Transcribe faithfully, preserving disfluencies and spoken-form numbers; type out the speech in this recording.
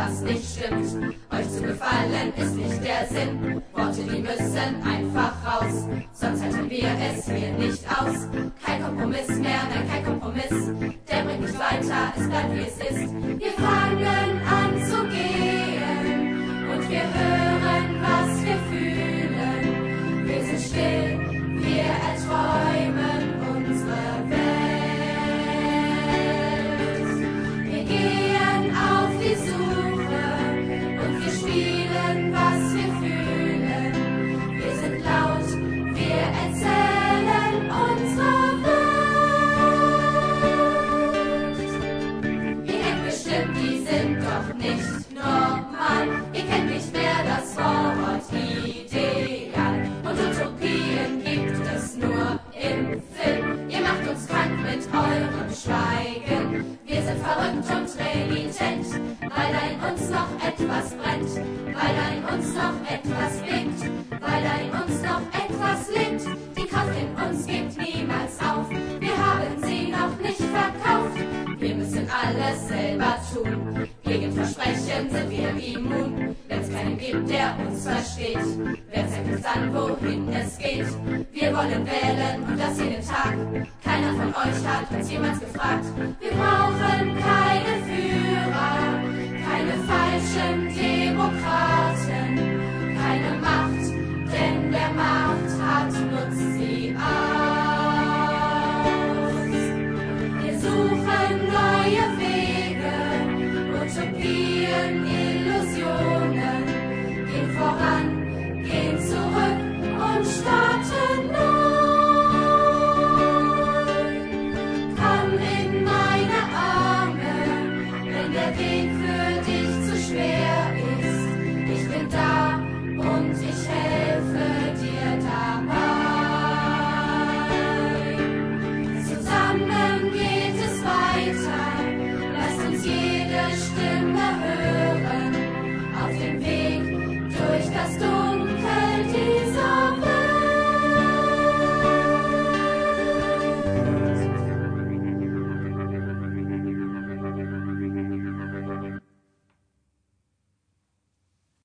was nicht stimmt. Euch zu gefallen ist nicht der Sinn. Worte, die müssen einfach raus, sonst halten wir es hier nicht aus. Kein Kompromiss mehr, nein, kein Kompromiss. Der bringt nicht weiter, es bleibt wie es ist. Wir fangen an zu gehen und wir hören, was wir fühlen. Wir sind still, wir erträumen unsere Welt. Wir gehen auf die Suche und wir spielen, was wir fühlen. Wir sind laut, wir erzählen unsere Welt. Ihr kennt bestimmt, die sind doch nicht normal. Ihr kennt nicht mehr das Wort ideal. Und Utopien gibt es nur im Film. Ihr macht uns krank mit eurem Schweigen. Wir sind verrückt und renitent, weil da in uns noch etwas brennt, weil da in uns noch etwas blinkt, weil da in uns noch etwas lebt. Die Kraft in uns gibt niemals auf, wir haben sie noch nicht verkauft. Wir müssen alles selber tun, gegen Versprechen sind wir immun. Wenn's keinen gibt, der uns versteht, wer zeigt uns an, wohin es geht. Wir wollen wählen und das jeden Tag, keiner von euch hat uns jemals gefragt. Wir brauchen